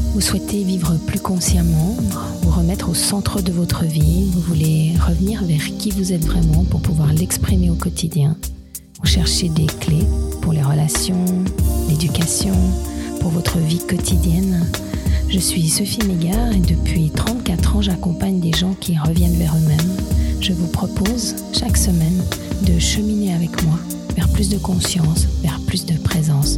Vous souhaitez vivre plus consciemment, vous remettre au centre de votre vie, vous voulez revenir vers qui vous êtes vraiment pour pouvoir l'exprimer au quotidien. Vous cherchez des clés pour les relations, l'éducation, pour votre vie quotidienne. Je suis Sophie Mégard et depuis 34 ans, j'accompagne des gens qui reviennent vers eux-mêmes. Je vous propose chaque semaine de cheminer avec moi vers plus de conscience, vers plus de présence.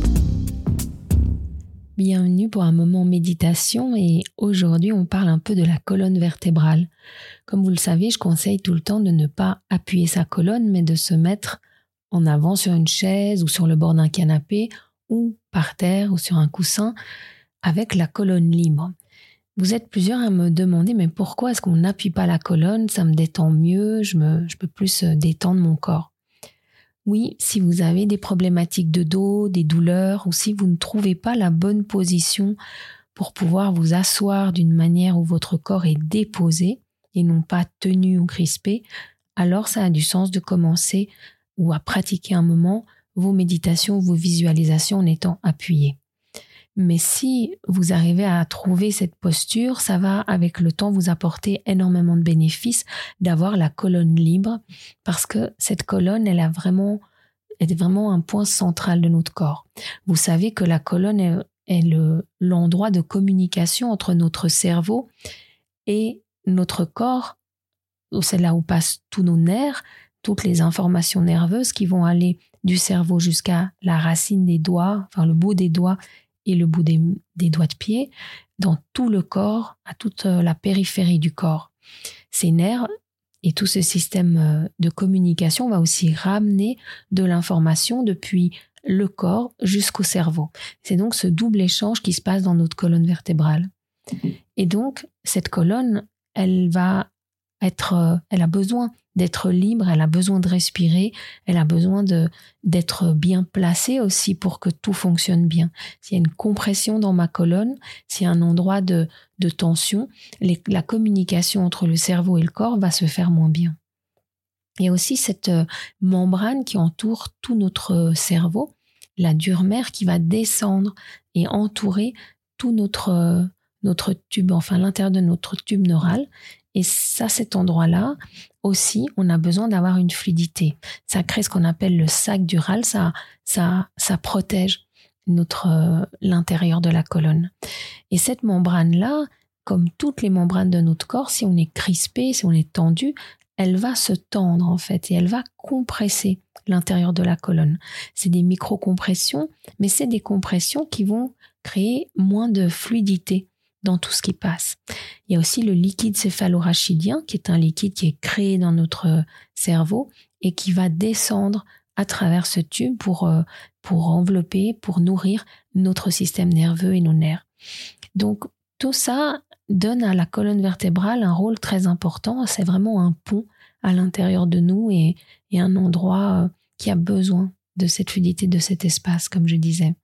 Bienvenue pour un moment méditation et aujourd'hui on parle un peu de la colonne vertébrale. Comme vous le savez, je conseille tout le temps de ne pas appuyer sa colonne mais de se mettre en avant sur une chaise ou sur le bord d'un canapé ou par terre ou sur un coussin avec la colonne libre. Vous êtes plusieurs à me demander mais pourquoi est-ce qu'on n'appuie pas la colonne? Ça me détend mieux, je peux plus détendre mon corps. Oui, si vous avez des problématiques de dos, des douleurs ou si vous ne trouvez pas la bonne position pour pouvoir vous asseoir d'une manière où votre corps est déposé et non pas tenu ou crispé, alors ça a du sens de commencer ou à pratiquer un moment vos méditations, vos visualisations en étant appuyé. Mais si vous arrivez à trouver cette posture, ça va avec le temps vous apporter énormément de bénéfices d'avoir la colonne libre parce que cette colonne, elle est vraiment un point central de notre corps. Vous savez que la colonne est l'endroit de communication entre notre cerveau et notre corps. C'est là où passent tous nos nerfs, toutes les informations nerveuses qui vont aller du cerveau jusqu'à la racine des doigts, enfin le bout des doigts et le bout des doigts de pied, dans tout le corps, à toute la périphérie du corps. Ces nerfs et tout ce système de communication va aussi ramener de l'information depuis le corps jusqu'au cerveau. C'est donc ce double échange qui se passe dans notre colonne vertébrale. Et donc, cette colonne, elle a besoin d'être libre, elle a besoin de respirer, elle a besoin d'être bien placée aussi pour que tout fonctionne bien. S'il y a une compression dans ma colonne, s'il y a un endroit de tension, la communication entre le cerveau et le corps va se faire moins bien. Il y a aussi cette membrane qui entoure tout notre cerveau, la dure mère qui va descendre et entourer tout notre tube, enfin l'intérieur de notre tube neural. Et ça, cet endroit-là, aussi, on a besoin d'avoir une fluidité. Ça crée ce qu'on appelle le sac dural, ça protège l'intérieur de la colonne. Et cette membrane-là, comme toutes les membranes de notre corps, si on est crispé, si on est tendu, elle va se tendre en fait et elle va compresser l'intérieur de la colonne. C'est des micro-compressions, mais c'est des compressions qui vont créer moins de fluidité dans tout ce qui passe. Il y a aussi le liquide céphalorachidien, qui est un liquide qui est créé dans notre cerveau et qui va descendre à travers ce tube pour envelopper, pour nourrir notre système nerveux et nos nerfs. Donc, tout ça donne à la colonne vertébrale un rôle très important. C'est vraiment un pont à l'intérieur de nous et un endroit qui a besoin de cette fluidité, de cet espace, comme je disais.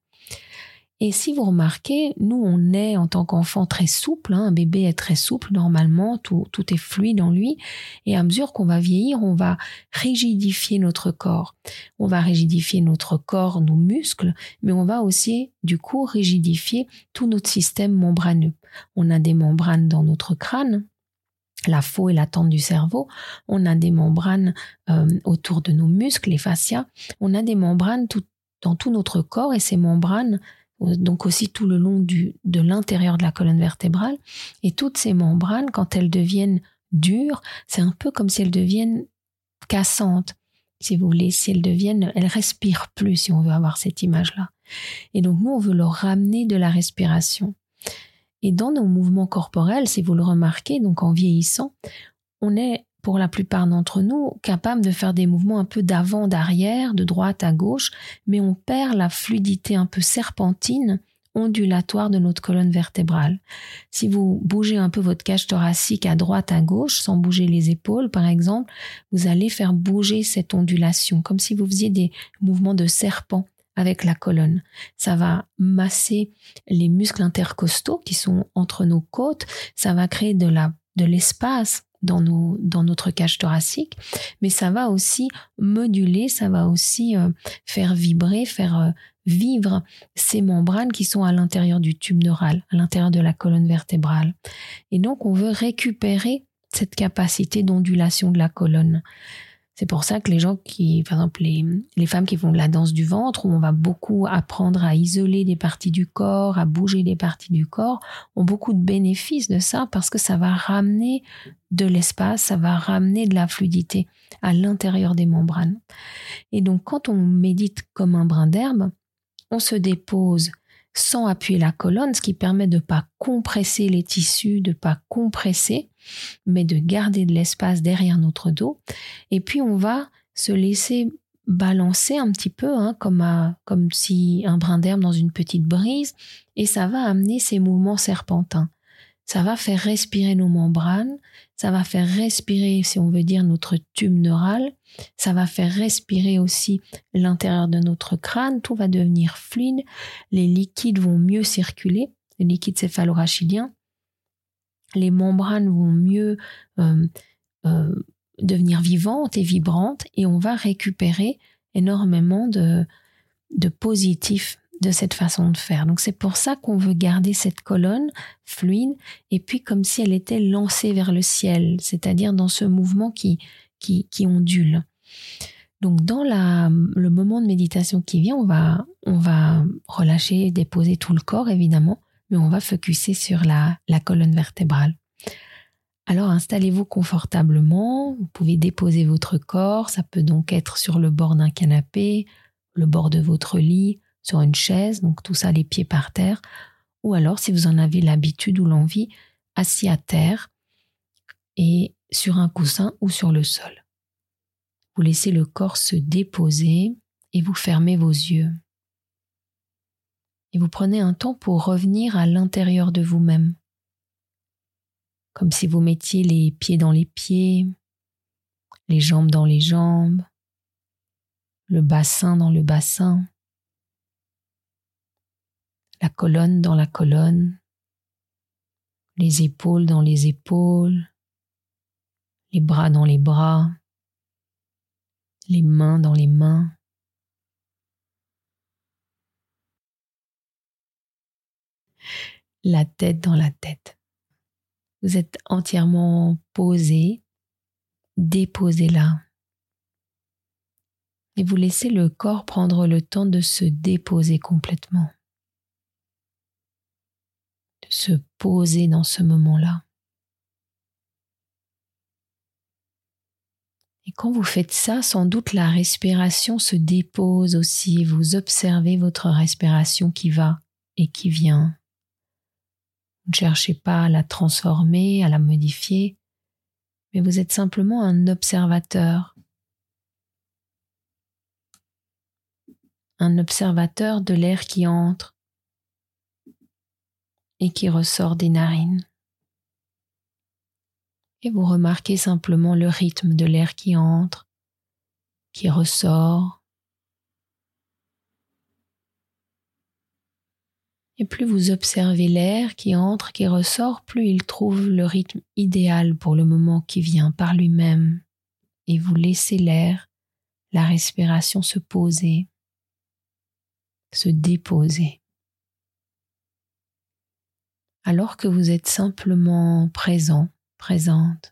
Et si vous remarquez, nous, on est en tant qu'enfant très souple, un bébé est très souple normalement, tout est fluide en lui. Et à mesure qu'on va vieillir, on va rigidifier notre corps. On va rigidifier notre corps, nos muscles, mais on va aussi, du coup, rigidifier tout notre système membraneux. On a des membranes dans notre crâne, la faux et la tente du cerveau. On a des membranes autour de nos muscles, les fascias. On a des membranes dans tout notre corps et ces membranes donc aussi tout le long de l'intérieur de la colonne vertébrale. Et toutes ces membranes, quand elles deviennent dures, c'est un peu comme si elles deviennent cassantes, si vous voulez, elles respirent plus, si on veut avoir cette image-là. Et donc nous, on veut leur ramener de la respiration. Et dans nos mouvements corporels, si vous le remarquez, donc en vieillissant, on est, pour la plupart d'entre nous, capable de faire des mouvements un peu d'avant, d'arrière, de droite à gauche, mais on perd la fluidité un peu serpentine, ondulatoire de notre colonne vertébrale. Si vous bougez un peu votre cage thoracique à droite, à gauche, sans bouger les épaules, par exemple, vous allez faire bouger cette ondulation, comme si vous faisiez des mouvements de serpent avec la colonne. Ça va masser les muscles intercostaux qui sont entre nos côtes, ça va créer de l'espace dans notre cage thoracique, mais ça va aussi moduler, ça va aussi faire vibrer, faire vivre ces membranes qui sont à l'intérieur du tube neural, à l'intérieur de la colonne vertébrale. Et donc, on veut récupérer cette capacité d'ondulation de la colonne. C'est pour ça que les gens qui, par exemple, les femmes qui font de la danse du ventre, où on va beaucoup apprendre à isoler des parties du corps, à bouger des parties du corps, ont beaucoup de bénéfices de ça parce que ça va ramener de l'espace, ça va ramener de la fluidité à l'intérieur des membranes. Et donc, quand on médite comme un brin d'herbe, on se dépose sans appuyer la colonne, ce qui permet de ne pas compresser les tissus, de ne pas compresser, mais de garder de l'espace derrière notre dos. Et puis, on va se laisser balancer un petit peu, comme si un brin d'herbe dans une petite brise, et ça va amener ces mouvements serpentins. Ça va faire respirer nos membranes, ça va faire respirer, si on veut dire, notre tube neural, ça va faire respirer aussi l'intérieur de notre crâne, tout va devenir fluide, les liquides vont mieux circuler, les liquides céphalo-rachidien, les membranes vont mieux devenir vivantes et vibrantes et on va récupérer énormément de positifs de cette façon de faire. Donc c'est pour ça qu'on veut garder cette colonne fluide et puis comme si elle était lancée vers le ciel, c'est-à-dire dans ce mouvement qui ondule. Donc dans le moment de méditation qui vient, on va relâcher, déposer tout le corps évidemment, mais on va focuser sur la colonne vertébrale. Alors installez-vous confortablement, vous pouvez déposer votre corps, ça peut donc être sur le bord d'un canapé, le bord de votre lit, sur une chaise, donc tout ça les pieds par terre, ou alors si vous en avez l'habitude ou l'envie, assis à terre et sur un coussin ou sur le sol. Vous laissez le corps se déposer et vous fermez vos yeux. Et vous prenez un temps pour revenir à l'intérieur de vous-même, comme si vous mettiez les pieds dans les pieds, les jambes dans les jambes, le bassin dans le bassin, la colonne dans la colonne, les épaules dans les épaules, les bras dans les bras, les mains dans les mains. La tête dans la tête. Vous êtes entièrement posé, déposé là. Et vous laissez le corps prendre le temps de se déposer complètement. De se poser dans ce moment-là. Et quand vous faites ça, sans doute la respiration se dépose aussi. Vous observez votre respiration qui va et qui vient. Vous ne cherchez pas à la transformer, à la modifier, mais vous êtes simplement un observateur. Un observateur de l'air qui entre et qui ressort des narines. Et vous remarquez simplement le rythme de l'air qui entre, qui ressort. Et plus vous observez l'air qui entre, qui ressort, plus il trouve le rythme idéal pour le moment qui vient par lui-même. Et vous laissez l'air, la respiration se poser, se déposer. Alors que vous êtes simplement présent, présente.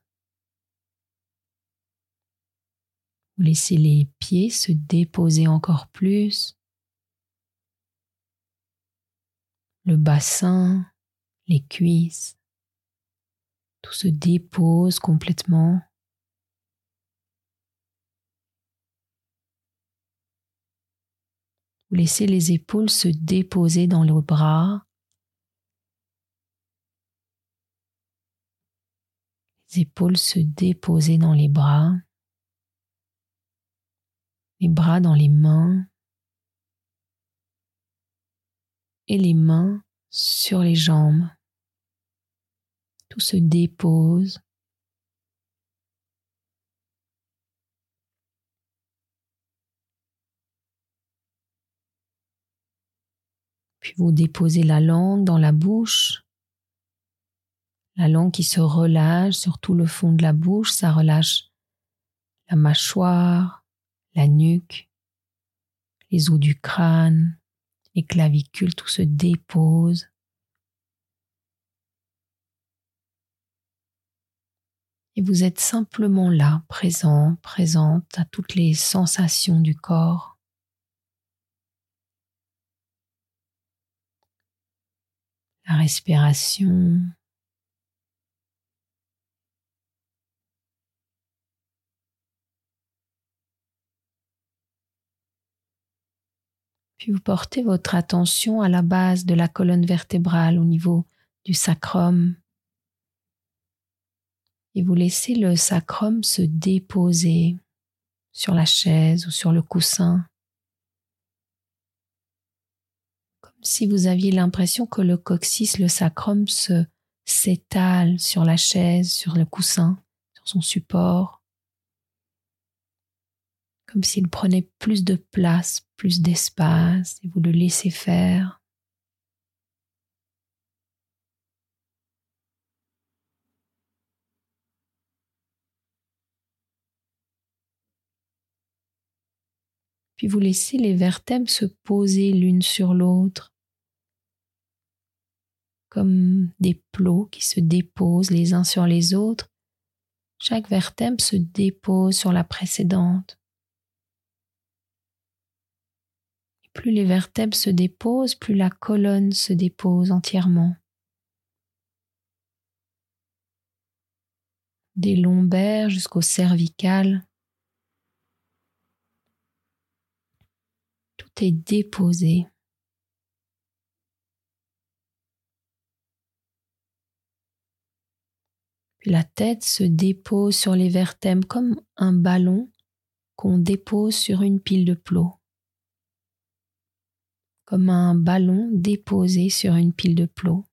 Vous laissez les pieds se déposer encore plus. Le bassin, les cuisses, tout se dépose complètement. Vous laissez les épaules se déposer dans les bras. Les épaules se déposer dans les bras dans les mains et les mains sur les jambes. Tout se dépose. Puis vous déposez la langue dans la bouche. La langue qui se relâche sur tout le fond de la bouche, ça relâche la mâchoire, la nuque, les os du crâne, les clavicules, tout se dépose. Et vous êtes simplement là, présent, présente à toutes les sensations du corps. La respiration. Puis vous portez votre attention à la base de la colonne vertébrale, au niveau du sacrum. Et vous laissez le sacrum se déposer sur la chaise ou sur le coussin. Comme si vous aviez l'impression que le coccyx, le sacrum, s'étale sur la chaise, sur le coussin, sur son support. Comme s'il prenait plus de place, plus d'espace, et vous le laissez faire. Puis vous laissez les vertèbres se poser l'une sur l'autre, comme des plots qui se déposent les uns sur les autres. Chaque vertèbre se dépose sur la précédente. Et plus les vertèbres se déposent, plus la colonne se dépose entièrement. Des lombaires jusqu'au cervical. Tout est déposé. Puis la tête se dépose sur les vertèbres comme un ballon qu'on dépose sur une pile de plots. Comme un ballon déposé sur une pile de plots.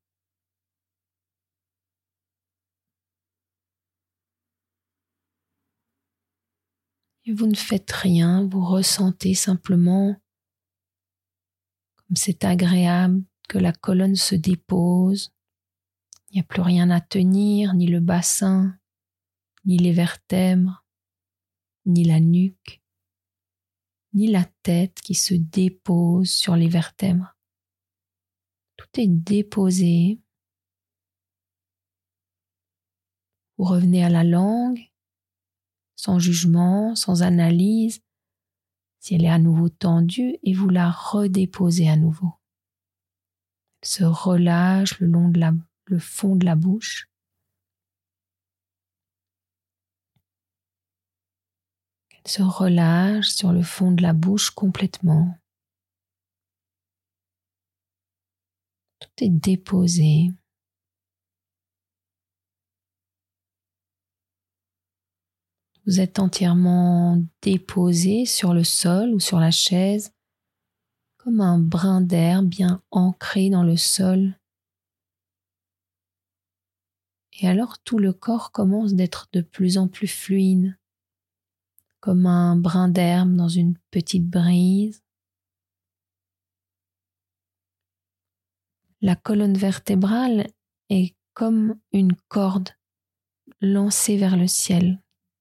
Et vous ne faites rien, vous ressentez simplement comme c'est agréable que la colonne se dépose. Il n'y a plus rien à tenir, ni le bassin, ni les vertèbres, ni la nuque, ni la tête qui se dépose sur les vertèbres. Tout est déposé. Vous revenez à la langue, sans jugement, sans analyse, si elle est à nouveau tendue, et vous la redéposez à nouveau. Elle se relâche le long de le fond de la bouche. Elle se relâche sur le fond de la bouche complètement. Tout est déposé. Vous êtes entièrement déposé sur le sol ou sur la chaise, comme un brin d'herbe bien ancré dans le sol. Et alors tout le corps commence d'être de plus en plus fluide, comme un brin d'herbe dans une petite brise. La colonne vertébrale est comme une corde lancée vers le ciel.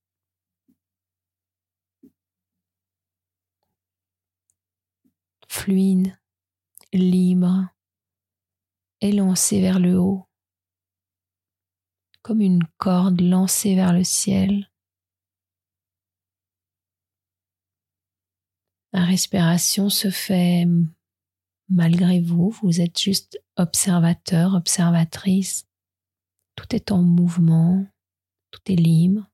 Fluide, libre, élancée vers le haut, comme une corde lancée vers le ciel. La respiration se fait malgré vous, vous êtes juste observateur, observatrice. Tout est en mouvement, tout est libre.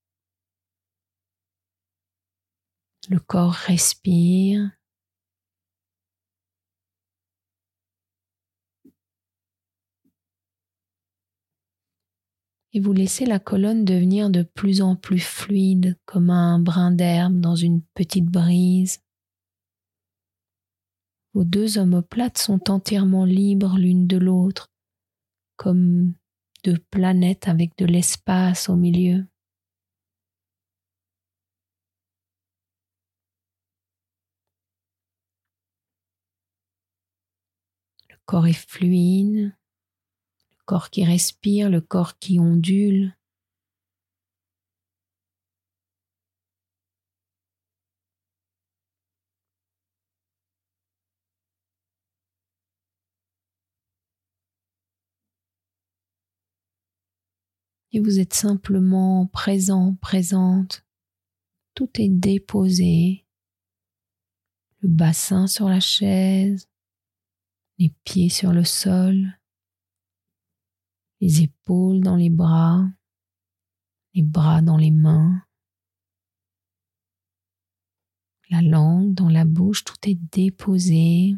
Le corps respire. Et vous laissez la colonne devenir de plus en plus fluide, comme un brin d'herbe dans une petite brise. Vos deux omoplates sont entièrement libres l'une de l'autre, comme deux planètes avec de l'espace au milieu. Le corps est fluide, le corps qui respire, le corps qui ondule. Et vous êtes simplement présent, présente. Tout est déposé. Le bassin sur la chaise, les pieds sur le sol, les épaules dans les bras dans les mains, la langue dans la bouche, tout est déposé.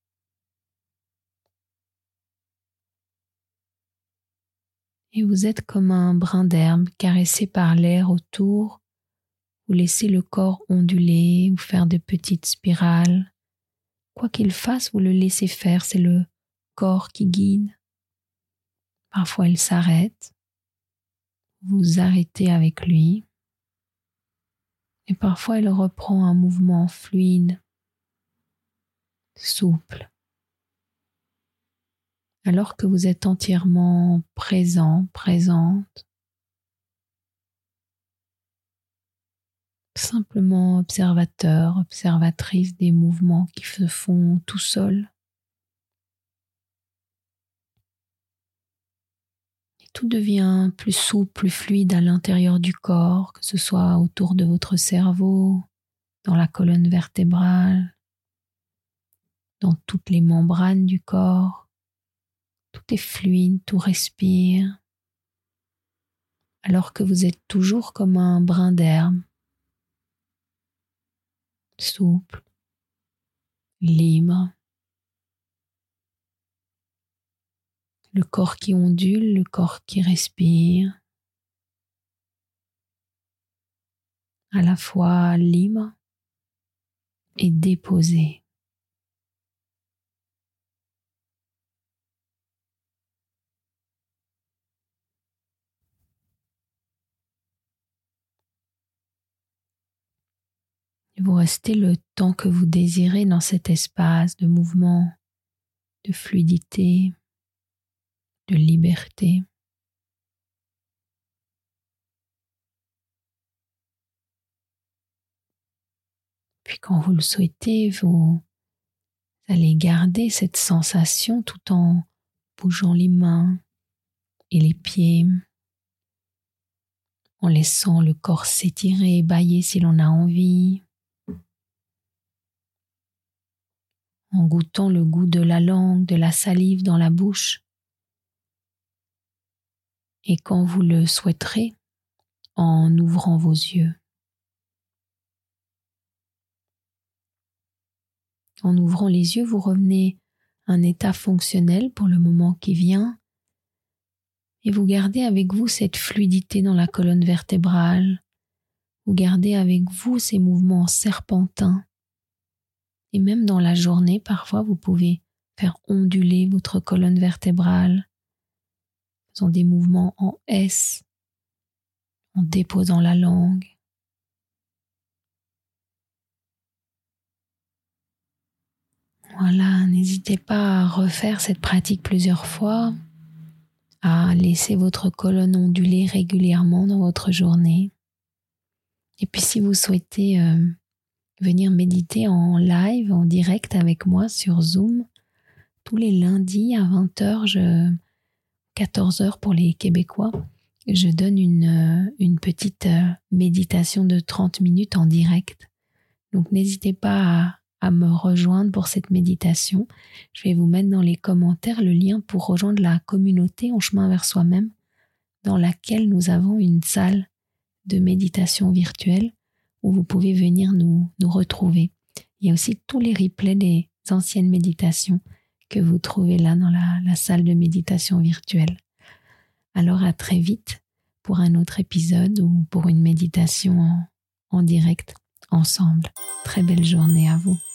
Et vous êtes comme un brin d'herbe caressé par l'air autour. Vous laissez le corps onduler ou faire de petites spirales. Quoi qu'il fasse, vous le laissez faire, c'est le corps qui guide. Parfois, il s'arrête. Vous arrêtez avec lui. Et parfois, il reprend un mouvement fluide, souple. Alors que vous êtes entièrement présent, présente, simplement observateur, observatrice des mouvements qui se font tout seuls. Et tout devient plus souple, plus fluide à l'intérieur du corps, que ce soit autour de votre cerveau, dans la colonne vertébrale, dans toutes les membranes du corps. Tout est fluide, tout respire, alors que vous êtes toujours comme un brin d'herbe, souple, libre. Le corps qui ondule, le corps qui respire, à la fois libre et déposé. Vous restez le temps que vous désirez dans cet espace de mouvement, de fluidité, de liberté. Puis quand vous le souhaitez, vous allez garder cette sensation tout en bougeant les mains et les pieds, en laissant le corps s'étirer et bâiller si l'on a envie, en goûtant le goût de la langue, de la salive dans la bouche. Et quand vous le souhaiterez, en ouvrant vos yeux. En ouvrant les yeux, vous revenez à un état fonctionnel pour le moment qui vient et vous gardez avec vous cette fluidité dans la colonne vertébrale. Vous gardez avec vous ces mouvements serpentins. Et même dans la journée, parfois, vous pouvez faire onduler votre colonne vertébrale, faisant des mouvements en S, en déposant la langue. Voilà, n'hésitez pas à refaire cette pratique plusieurs fois, à laisser votre colonne onduler régulièrement dans votre journée. Et puis si vous souhaitez venir méditer en live, en direct avec moi sur Zoom, tous les lundis à 20h, 14h pour les Québécois, je donne une petite méditation de 30 minutes en direct. Donc n'hésitez pas à me rejoindre pour cette méditation. Je vais vous mettre dans les commentaires le lien pour rejoindre la communauté En chemin vers soi-même, dans laquelle nous avons une salle de méditation virtuelle où vous pouvez venir nous retrouver. Il y a aussi tous les replays des anciennes méditations que vous trouvez là dans la salle de méditation virtuelle. Alors à très vite pour un autre épisode ou pour une méditation en direct ensemble. Très belle journée à vous.